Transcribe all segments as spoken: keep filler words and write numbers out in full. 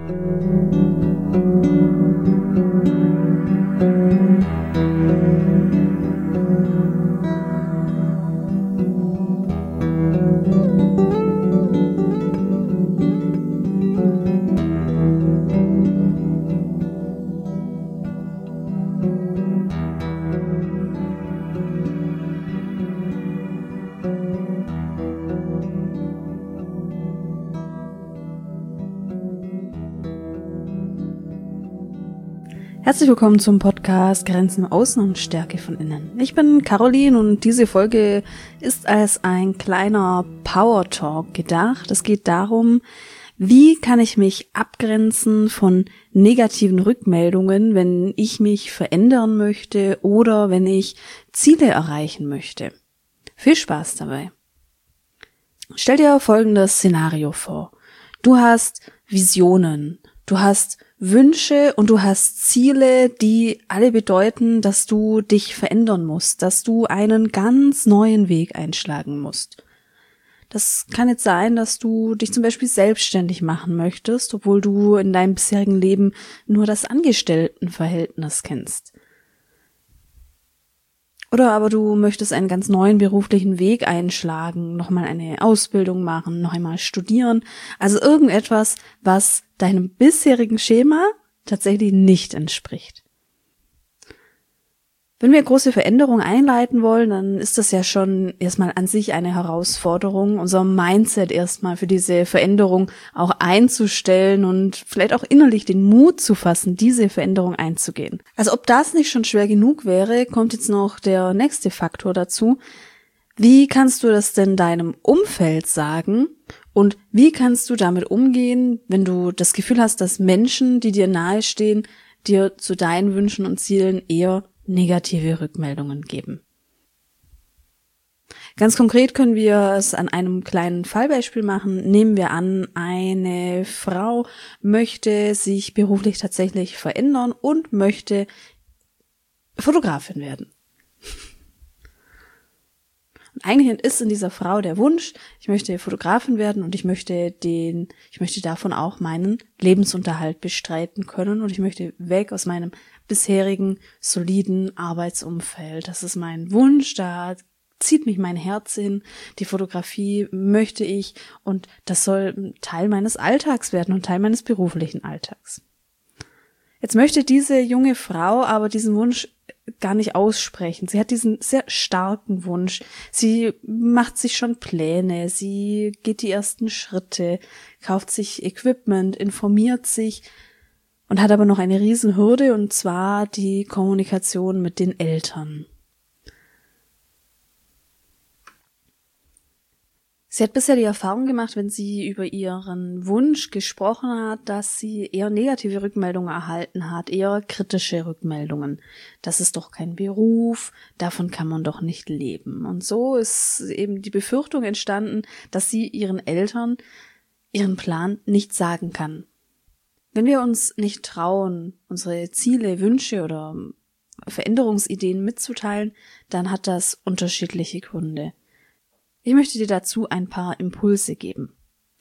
Herzlich willkommen zum Podcast Grenzen im Außen und Stärke von innen. Ich bin Caroline und diese Folge ist als ein kleiner Power Talk gedacht. Es geht darum, wie kann ich mich abgrenzen von negativen Rückmeldungen, wenn ich mich verändern möchte oder wenn ich Ziele erreichen möchte. Viel Spaß dabei. Stell dir folgendes Szenario vor. Du hast Visionen, du hast Wünsche und du hast Ziele, die alle bedeuten, dass du dich verändern musst, dass du einen ganz neuen Weg einschlagen musst. Das kann jetzt sein, dass du dich zum Beispiel selbstständig machen möchtest, obwohl du in deinem bisherigen Leben nur das Angestelltenverhältnis kennst. Oder aber du möchtest einen ganz neuen beruflichen Weg einschlagen, nochmal eine Ausbildung machen, noch einmal studieren. Also irgendetwas, was deinem bisherigen Schema tatsächlich nicht entspricht. Wenn wir große Veränderungen einleiten wollen, dann ist das ja schon erstmal an sich eine Herausforderung, unser Mindset erstmal für diese Veränderung auch einzustellen und vielleicht auch innerlich den Mut zu fassen, diese Veränderung einzugehen. Also ob das nicht schon schwer genug wäre, kommt jetzt noch der nächste Faktor dazu. Wie kannst du das denn deinem Umfeld sagen und wie kannst du damit umgehen, wenn du das Gefühl hast, dass Menschen, die dir nahestehen, dir zu deinen Wünschen und Zielen eher negative Rückmeldungen geben. Ganz konkret können wir es an einem kleinen Fallbeispiel machen. Nehmen wir an, eine Frau möchte sich beruflich tatsächlich verändern und möchte Fotografin werden. Und eigentlich ist in dieser Frau der Wunsch, ich möchte Fotografin werden und ich möchte den, ich möchte davon auch meinen Lebensunterhalt bestreiten können und ich möchte weg aus meinem bisherigen soliden Arbeitsumfeld. Das ist mein Wunsch, da zieht mich mein Herz hin. Die Fotografie möchte ich und das soll Teil meines Alltags werden und Teil meines beruflichen Alltags. Jetzt möchte diese junge Frau aber diesen Wunsch gar nicht aussprechen. Sie hat diesen sehr starken Wunsch. Sie macht sich schon Pläne, sie geht die ersten Schritte, kauft sich Equipment, informiert sich und hat aber noch eine Riesenhürde, und zwar die Kommunikation mit den Eltern. Sie hat bisher die Erfahrung gemacht, wenn sie über ihren Wunsch gesprochen hat, dass sie eher negative Rückmeldungen erhalten hat, eher kritische Rückmeldungen. Das ist doch kein Beruf, davon kann man doch nicht leben. Und so ist eben die Befürchtung entstanden, dass sie ihren Eltern ihren Plan nicht sagen kann. Wenn wir uns nicht trauen, unsere Ziele, Wünsche oder Veränderungsideen mitzuteilen, dann hat das unterschiedliche Gründe. Ich möchte dir dazu ein paar Impulse geben.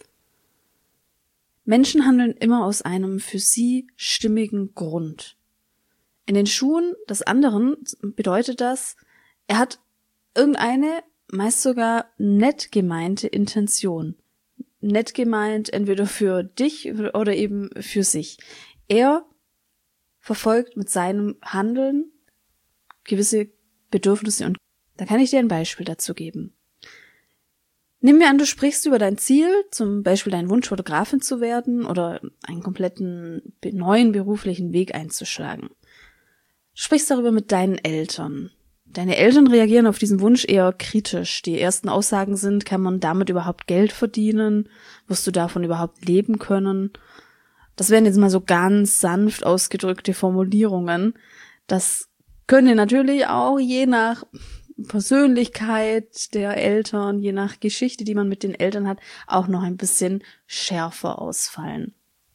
Menschen handeln immer aus einem für sie stimmigen Grund. In den Schuhen des anderen bedeutet das, er hat irgendeine, meist sogar nett gemeinte Intention. Nett gemeint entweder für dich oder eben für sich. Er verfolgt mit seinem Handeln gewisse Bedürfnisse und da kann ich dir ein Beispiel dazu geben. Nimm mir an, du sprichst über dein Ziel, zum Beispiel deinen Wunsch, Fotografin zu werden oder einen kompletten neuen beruflichen Weg einzuschlagen. Du sprichst darüber mit deinen Eltern. Deine Eltern reagieren auf diesen Wunsch eher kritisch. Die ersten Aussagen sind, kann man damit überhaupt Geld verdienen? Wirst du davon überhaupt leben können? Das wären jetzt mal so ganz sanft ausgedrückte Formulierungen. Das könnte natürlich auch je nach Persönlichkeit der Eltern, je nach Geschichte, die man mit den Eltern hat, auch noch ein bisschen schärfer ausfallen.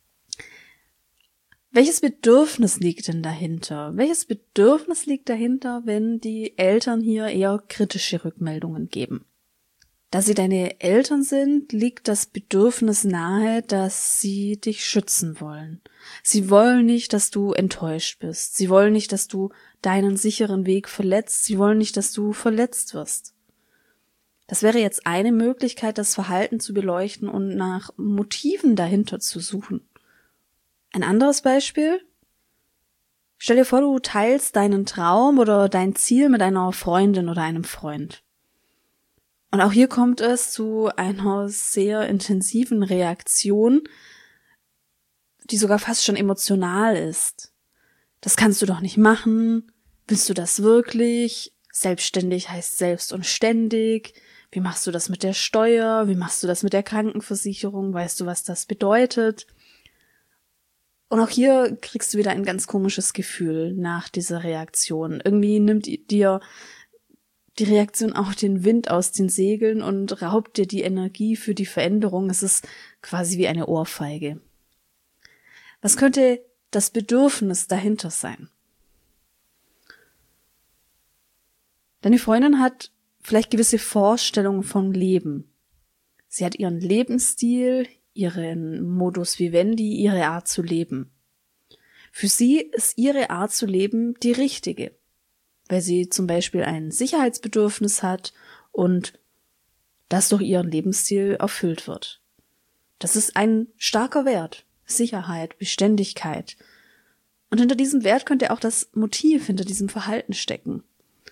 Welches Bedürfnis liegt denn dahinter? Welches Bedürfnis liegt dahinter, wenn die Eltern hier eher kritische Rückmeldungen geben? Da sie deine Eltern sind, liegt das Bedürfnis nahe, dass sie dich schützen wollen. Sie wollen nicht, dass du enttäuscht bist. Sie wollen nicht, dass du deinen sicheren Weg verletzt. Sie wollen nicht, dass du verletzt wirst. Das wäre jetzt eine Möglichkeit, das Verhalten zu beleuchten und nach Motiven dahinter zu suchen. Ein anderes Beispiel? Stell dir vor, du teilst deinen Traum oder dein Ziel mit einer Freundin oder einem Freund. Und auch hier kommt es zu einer sehr intensiven Reaktion, die sogar fast schon emotional ist. Das kannst du doch nicht machen. Willst du das wirklich? Selbstständig heißt selbst und ständig. Wie machst du das mit der Steuer? Wie machst du das mit der Krankenversicherung? Weißt du, was das bedeutet? Und auch hier kriegst du wieder ein ganz komisches Gefühl nach dieser Reaktion. Irgendwie nimmt dir die Reaktion auch den Wind aus den Segeln und raubt dir die Energie für die Veränderung. Es ist quasi wie eine Ohrfeige. Was könnte das Bedürfnis dahinter sein? Deine Freundin hat vielleicht gewisse Vorstellungen vom Leben. Sie hat ihren Lebensstil, ihren Modus vivendi, ihre Art zu leben. Für sie ist ihre Art zu leben die richtige, weil sie zum Beispiel ein Sicherheitsbedürfnis hat und das durch ihren Lebensstil erfüllt wird. Das ist ein starker Wert, Sicherheit, Beständigkeit. Und hinter diesem Wert könnte auch das Motiv hinter diesem Verhalten stecken.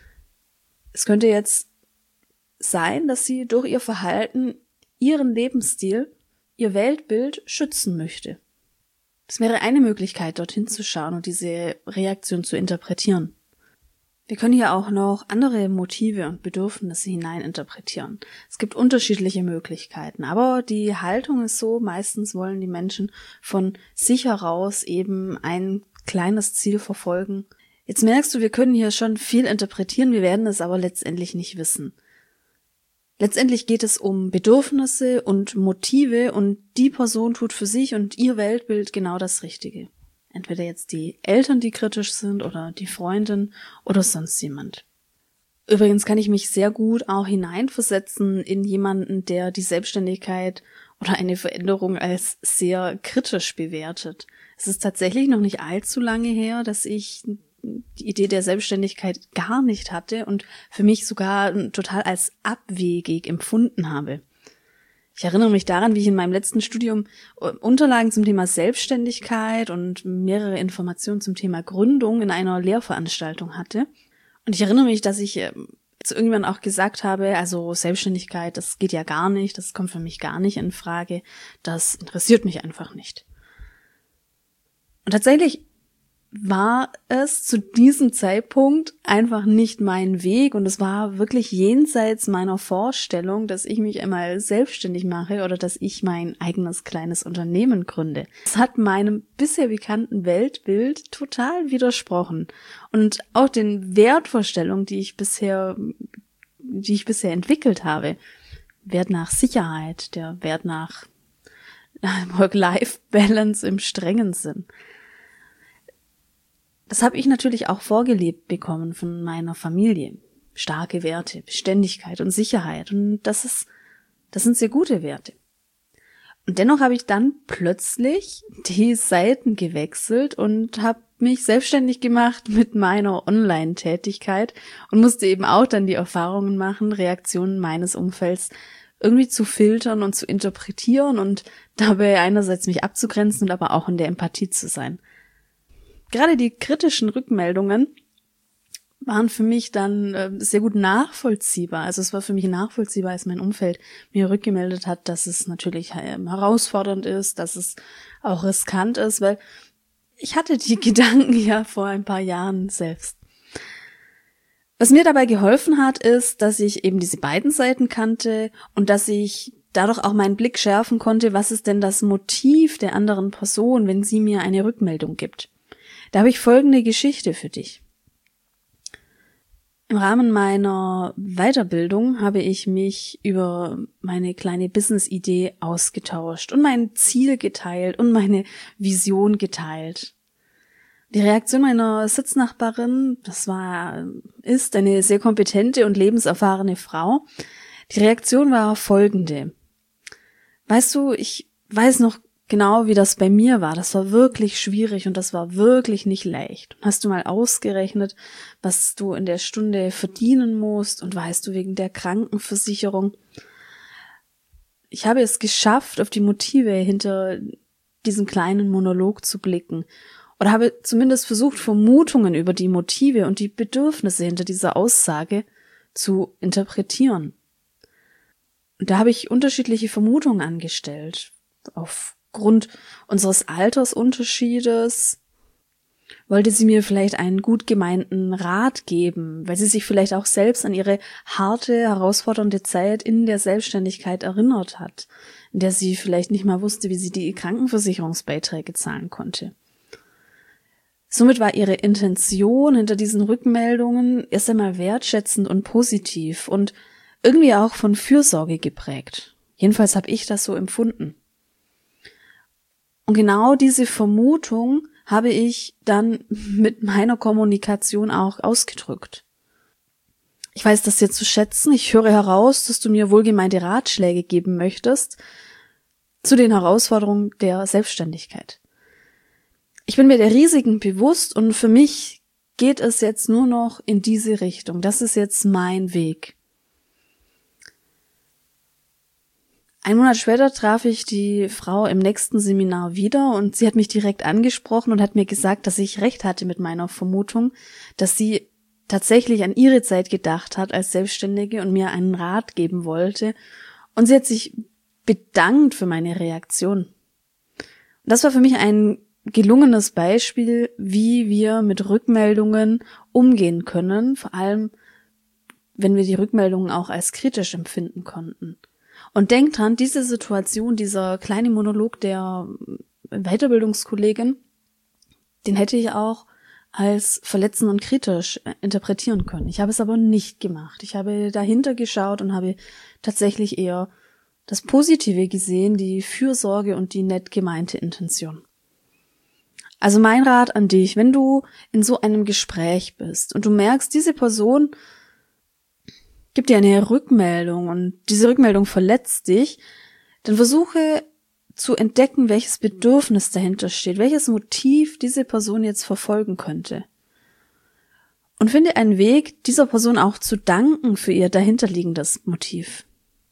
Es könnte jetzt sein, dass sie durch ihr Verhalten ihren Lebensstil, ihr Weltbild schützen möchte. Das wäre eine Möglichkeit, dorthin zu schauen und diese Reaktion zu interpretieren. Wir können hier auch noch andere Motive und Bedürfnisse hineininterpretieren. Es gibt unterschiedliche Möglichkeiten, aber die Haltung ist so, meistens wollen die Menschen von sich heraus eben ein kleines Ziel verfolgen. Jetzt merkst du, wir können hier schon viel interpretieren, wir werden es aber letztendlich nicht wissen. Letztendlich geht es um Bedürfnisse und Motive und die Person tut für sich und ihr Weltbild genau das Richtige. Entweder jetzt die Eltern, die kritisch sind, oder die Freundin oder sonst jemand. Übrigens kann ich mich sehr gut auch hineinversetzen in jemanden, der die Selbstständigkeit oder eine Veränderung als sehr kritisch bewertet. Es ist tatsächlich noch nicht allzu lange her, dass ich die Idee der Selbstständigkeit gar nicht hatte und für mich sogar total als abwegig empfunden habe. Ich erinnere mich daran, wie ich in meinem letzten Studium Unterlagen zum Thema Selbstständigkeit und mehrere Informationen zum Thema Gründung in einer Lehrveranstaltung hatte. Und ich erinnere mich, dass ich zu irgendwann auch gesagt habe, also Selbstständigkeit, das geht ja gar nicht, das kommt für mich gar nicht in Frage, das interessiert mich einfach nicht. Und tatsächlich war es zu diesem Zeitpunkt einfach nicht mein Weg und es war wirklich jenseits meiner Vorstellung, dass ich mich einmal selbstständig mache oder dass ich mein eigenes kleines Unternehmen gründe. Es hat meinem bisher bekannten Weltbild total widersprochen und auch den Wertvorstellungen, die ich bisher, die ich bisher entwickelt habe. Wert nach Sicherheit, der Wert nach Work-Life-Balance im strengen Sinn. Das habe ich natürlich auch vorgelebt bekommen von meiner Familie. Starke Werte, Beständigkeit und Sicherheit. Und das ist, das sind sehr gute Werte. Und dennoch habe ich dann plötzlich die Seiten gewechselt und habe mich selbstständig gemacht mit meiner Online-Tätigkeit und musste eben auch dann die Erfahrungen machen, Reaktionen meines Umfelds irgendwie zu filtern und zu interpretieren und dabei einerseits mich abzugrenzen und aber auch in der Empathie zu sein. Gerade die kritischen Rückmeldungen waren für mich dann äh, sehr gut nachvollziehbar. Also es war für mich nachvollziehbar, als mein Umfeld mir rückgemeldet hat, dass es natürlich äh, herausfordernd ist, dass es auch riskant ist, weil ich hatte die Gedanken ja vor ein paar Jahren selbst. Was mir dabei geholfen hat, ist, dass ich eben diese beiden Seiten kannte und dass ich dadurch auch meinen Blick schärfen konnte, was ist denn das Motiv der anderen Person, wenn sie mir eine Rückmeldung gibt. Da habe ich folgende Geschichte für dich. Im Rahmen meiner Weiterbildung habe ich mich über meine kleine Business-Idee ausgetauscht und mein Ziel geteilt und meine Vision geteilt. Die Reaktion meiner Sitznachbarin, das war, ist eine sehr kompetente und lebenserfahrene Frau, Die Reaktion war folgende. Weißt du, ich weiß noch genau, wie das bei mir war. Das war wirklich schwierig und das war wirklich nicht leicht. Hast du mal ausgerechnet, was du in der Stunde verdienen musst und weißt du wegen der Krankenversicherung? Ich habe es geschafft, auf die Motive hinter diesem kleinen Monolog zu blicken oder habe zumindest versucht, Vermutungen über die Motive und die Bedürfnisse hinter dieser Aussage zu interpretieren. Und da habe ich unterschiedliche Vermutungen angestellt. Aufgrund unseres Altersunterschiedes wollte sie mir vielleicht einen gut gemeinten Rat geben, weil sie sich vielleicht auch selbst an ihre harte, herausfordernde Zeit in der Selbstständigkeit erinnert hat, in der sie vielleicht nicht mal wusste, wie sie die Krankenversicherungsbeiträge zahlen konnte. Somit war ihre Intention hinter diesen Rückmeldungen erst einmal wertschätzend und positiv und irgendwie auch von Fürsorge geprägt. Jedenfalls habe ich das so empfunden. Und genau diese Vermutung habe ich dann mit meiner Kommunikation auch ausgedrückt. Ich weiß das jetzt zu schätzen. Ich höre heraus, dass du mir wohlgemeinte Ratschläge geben möchtest zu den Herausforderungen der Selbstständigkeit. Ich bin mir der Risiken bewusst und für mich geht es jetzt nur noch in diese Richtung. Das ist jetzt mein Weg. Ein Monat später traf ich die Frau im nächsten Seminar wieder und sie hat mich direkt angesprochen und hat mir gesagt, dass ich recht hatte mit meiner Vermutung, dass sie tatsächlich an ihre Zeit gedacht hat als Selbstständige und mir einen Rat geben wollte. Und sie hat sich bedankt für meine Reaktion. Und das war für mich ein gelungenes Beispiel, wie wir mit Rückmeldungen umgehen können, vor allem wenn wir die Rückmeldungen auch als kritisch empfinden konnten. Und denkt dran, diese Situation, dieser kleine Monolog der Weiterbildungskollegin, den hätte ich auch als verletzend und kritisch interpretieren können. Ich habe es aber nicht gemacht. Ich habe dahinter geschaut und habe tatsächlich eher das Positive gesehen, die Fürsorge und die nett gemeinte Intention. Also mein Rat an dich, wenn du in so einem Gespräch bist und du merkst, diese Person gibt dir eine Rückmeldung und diese Rückmeldung verletzt dich, dann versuche zu entdecken, welches Bedürfnis dahinter steht, welches Motiv diese Person jetzt verfolgen könnte. Und finde einen Weg, dieser Person auch zu danken für ihr dahinterliegendes Motiv.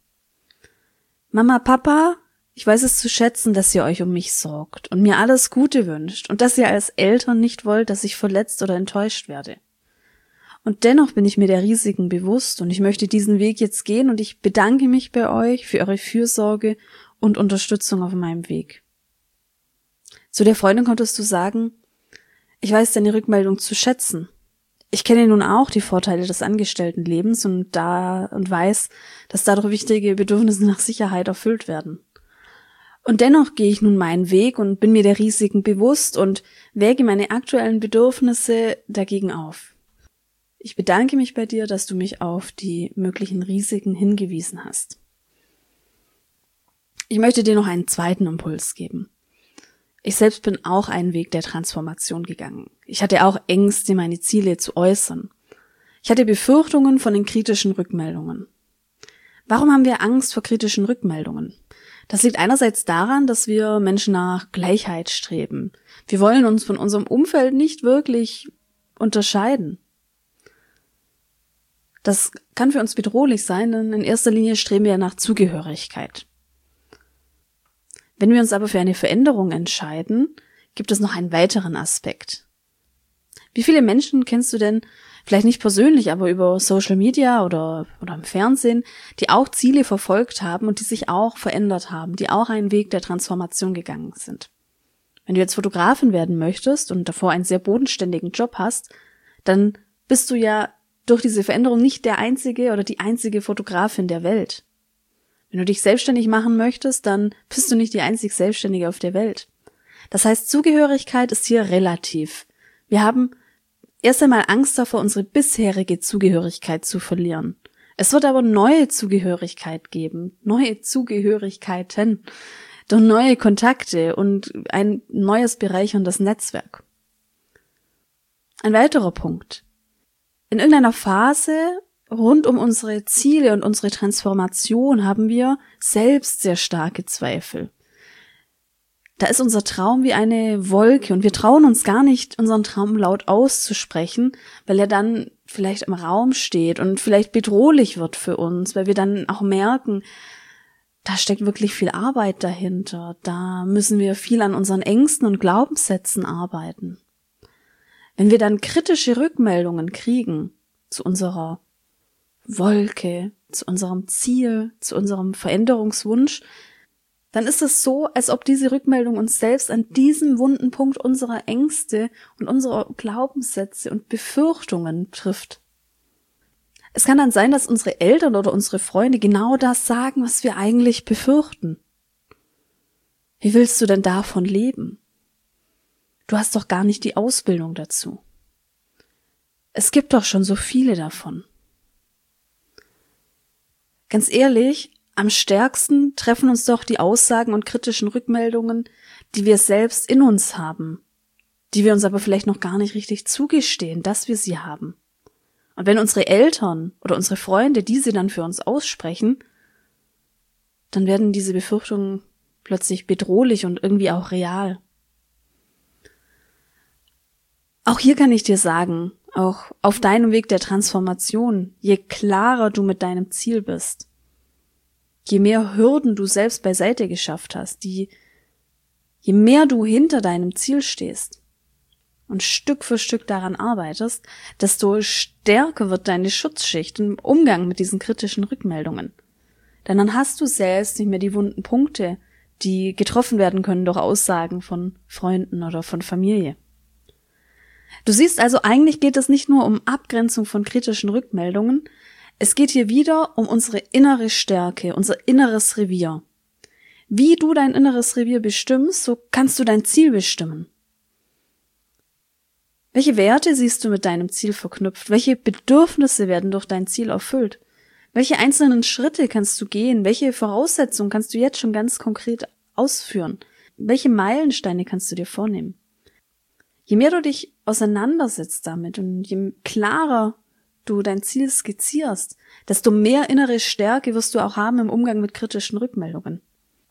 Mama, Papa, ich weiß es zu schätzen, dass ihr euch um mich sorgt und mir alles Gute wünscht und dass ihr als Eltern nicht wollt, dass ich verletzt oder enttäuscht werde. Und dennoch bin ich mir der Risiken bewusst und ich möchte diesen Weg jetzt gehen und ich bedanke mich bei euch für eure Fürsorge und Unterstützung auf meinem Weg. Zu der Freundin konntest du sagen, ich weiß deine Rückmeldung zu schätzen. Ich kenne nun auch die Vorteile des Angestelltenlebens und da und weiß, dass dadurch wichtige Bedürfnisse nach Sicherheit erfüllt werden. Und dennoch gehe ich nun meinen Weg und bin mir der Risiken bewusst und wäge meine aktuellen Bedürfnisse dagegen auf. Ich bedanke mich bei dir, dass du mich auf die möglichen Risiken hingewiesen hast. Ich möchte dir noch einen zweiten Impuls geben. Ich selbst bin auch einen Weg der Transformation gegangen. Ich hatte auch Ängste, meine Ziele zu äußern. Ich hatte Befürchtungen von den kritischen Rückmeldungen. Warum haben wir Angst vor kritischen Rückmeldungen? Das liegt einerseits daran, dass wir Menschen nach Gleichheit streben. Wir wollen uns von unserem Umfeld nicht wirklich unterscheiden. Das kann für uns bedrohlich sein, denn in erster Linie streben wir nach Zugehörigkeit. Wenn wir uns aber für eine Veränderung entscheiden, gibt es noch einen weiteren Aspekt. Wie viele Menschen kennst du denn, vielleicht nicht persönlich, aber über Social Media oder, oder im Fernsehen, die auch Ziele verfolgt haben und die sich auch verändert haben, die auch einen Weg der Transformation gegangen sind? Wenn du jetzt Fotografin werden möchtest und davor einen sehr bodenständigen Job hast, dann bist du ja durch diese Veränderung nicht der einzige oder die einzige Fotografin der Welt. Wenn du dich selbstständig machen möchtest, dann bist du nicht die einzig Selbstständige auf der Welt. Das heißt, Zugehörigkeit ist hier relativ. Wir haben erst einmal Angst davor, unsere bisherige Zugehörigkeit zu verlieren. Es wird aber neue Zugehörigkeit geben, neue Zugehörigkeiten, durch neue Kontakte und ein neues bereicherndes Netzwerk. Ein weiterer Punkt. In irgendeiner Phase rund um unsere Ziele und unsere Transformation haben wir selbst sehr starke Zweifel. Da ist unser Traum wie eine Wolke und wir trauen uns gar nicht, unseren Traum laut auszusprechen, weil er dann vielleicht im Raum steht und vielleicht bedrohlich wird für uns, weil wir dann auch merken, da steckt wirklich viel Arbeit dahinter, da müssen wir viel an unseren Ängsten und Glaubenssätzen arbeiten. Wenn wir dann kritische Rückmeldungen kriegen zu unserer Wolke, zu unserem Ziel, zu unserem Veränderungswunsch, dann ist es so, als ob diese Rückmeldung uns selbst an diesem wunden Punkt unserer Ängste und unserer Glaubenssätze und Befürchtungen trifft. Es kann dann sein, dass unsere Eltern oder unsere Freunde genau das sagen, was wir eigentlich befürchten. Wie willst du denn davon leben? Du hast doch gar nicht die Ausbildung dazu. Es gibt doch schon so viele davon. Ganz ehrlich, am stärksten treffen uns doch die Aussagen und kritischen Rückmeldungen, die wir selbst in uns haben, die wir uns aber vielleicht noch gar nicht richtig zugestehen, dass wir sie haben. Und wenn unsere Eltern oder unsere Freunde diese dann für uns aussprechen, dann werden diese Befürchtungen plötzlich bedrohlich und irgendwie auch real. Auch hier kann ich dir sagen, auch auf deinem Weg der Transformation, je klarer du mit deinem Ziel bist, je mehr Hürden du selbst beiseite geschafft hast, die, je mehr du hinter deinem Ziel stehst und Stück für Stück daran arbeitest, desto stärker wird deine Schutzschicht im Umgang mit diesen kritischen Rückmeldungen. Denn dann hast du selbst nicht mehr die wunden Punkte, die getroffen werden können durch Aussagen von Freunden oder von Familie. Du siehst also, eigentlich geht es nicht nur um Abgrenzung von kritischen Rückmeldungen, es geht hier wieder um unsere innere Stärke, unser inneres Revier. Wie du dein inneres Revier bestimmst, so kannst du dein Ziel bestimmen. Welche Werte siehst du mit deinem Ziel verknüpft? Welche Bedürfnisse werden durch dein Ziel erfüllt? Welche einzelnen Schritte kannst du gehen? Welche Voraussetzungen kannst du jetzt schon ganz konkret ausführen? Welche Meilensteine kannst du dir vornehmen? Je mehr du dich auseinandersetzt damit und je klarer du dein Ziel skizzierst, desto mehr innere Stärke wirst du auch haben im Umgang mit kritischen Rückmeldungen.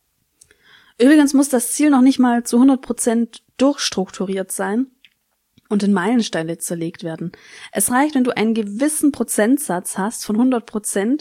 Übrigens muss das Ziel noch nicht mal zu hundert Prozent durchstrukturiert sein und in Meilensteine zerlegt werden. Es reicht, wenn du einen gewissen Prozentsatz hast von hundert Prozent,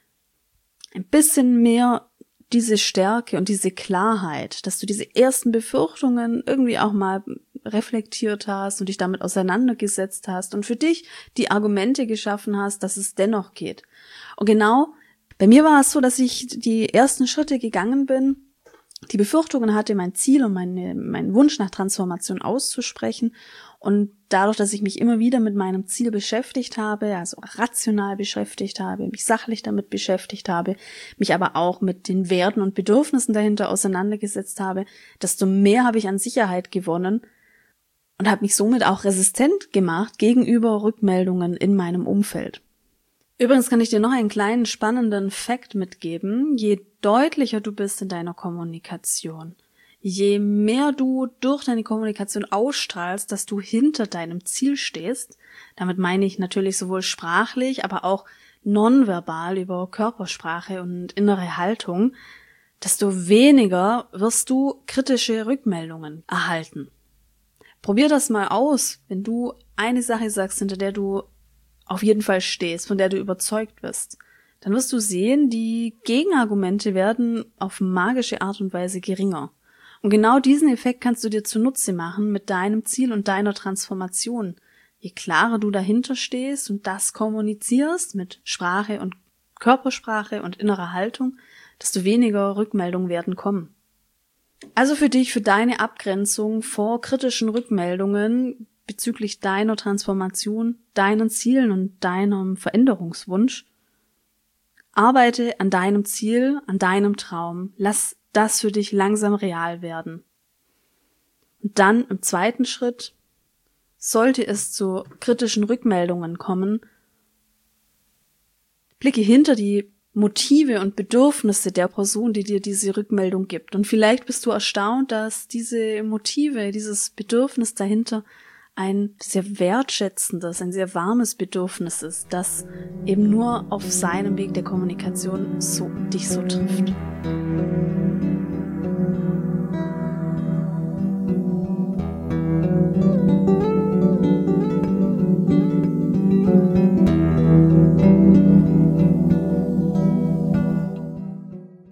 ein bisschen mehr diese Stärke und diese Klarheit, dass du diese ersten Befürchtungen irgendwie auch mal reflektiert hast und dich damit auseinandergesetzt hast und für dich die Argumente geschaffen hast, dass es dennoch geht. Und genau, bei mir war es so, dass ich die ersten Schritte gegangen bin, die Befürchtungen hatte, mein Ziel und meine, meinen Wunsch nach Transformation auszusprechen. Und dadurch, dass ich mich immer wieder mit meinem Ziel beschäftigt habe, also rational beschäftigt habe, mich sachlich damit beschäftigt habe, mich aber auch mit den Werten und Bedürfnissen dahinter auseinandergesetzt habe, desto mehr habe ich an Sicherheit gewonnen und habe mich somit auch resistent gemacht gegenüber Rückmeldungen in meinem Umfeld. Übrigens kann ich dir noch einen kleinen spannenden Fact mitgeben. Je deutlicher du bist in deiner Kommunikation, je mehr du durch deine Kommunikation ausstrahlst, dass du hinter deinem Ziel stehst, damit meine ich natürlich sowohl sprachlich, aber auch nonverbal über Körpersprache und innere Haltung, desto weniger wirst du kritische Rückmeldungen erhalten. Probier das mal aus, wenn du eine Sache sagst, hinter der du auf jeden Fall stehst, von der du überzeugt bist, dann wirst du sehen, die Gegenargumente werden auf magische Art und Weise geringer. Und genau diesen Effekt kannst du dir zunutze machen mit deinem Ziel und deiner Transformation. Je klarer du dahinter stehst und das kommunizierst mit Sprache und Körpersprache und innerer Haltung, desto weniger Rückmeldungen werden kommen. Also für dich, für deine Abgrenzung vor kritischen Rückmeldungen bezüglich deiner Transformation, deinen Zielen und deinem Veränderungswunsch, arbeite an deinem Ziel, an deinem Traum. Lass das für dich langsam real werden. Und dann im zweiten Schritt, sollte es zu kritischen Rückmeldungen kommen, blicke hinter die Motive und Bedürfnisse der Person, die dir diese Rückmeldung gibt. Und vielleicht bist du erstaunt, dass diese Motive, dieses Bedürfnis dahinter ein sehr wertschätzendes, ein sehr warmes Bedürfnis ist, das eben nur auf seinem Weg der Kommunikation so dich so trifft.